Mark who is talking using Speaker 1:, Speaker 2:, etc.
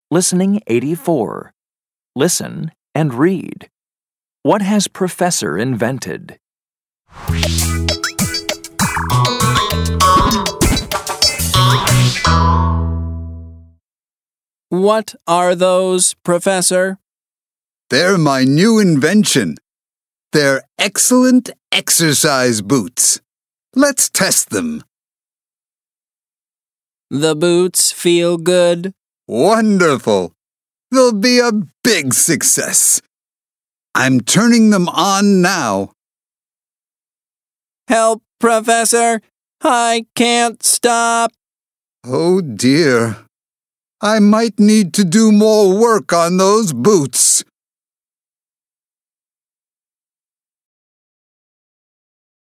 Speaker 1: Listening 84. Listen and read. What has Professor invented?
Speaker 2: What are those, Professor?
Speaker 3: They're my new invention. They're excellent exercise boots. Let's test them.
Speaker 2: The boots feel good.
Speaker 3: Wonderful. They'll be a big success. I'm turning them on now.
Speaker 2: Help, Professor! I can't stop.
Speaker 3: Oh dear. I might need to do more work on those boots.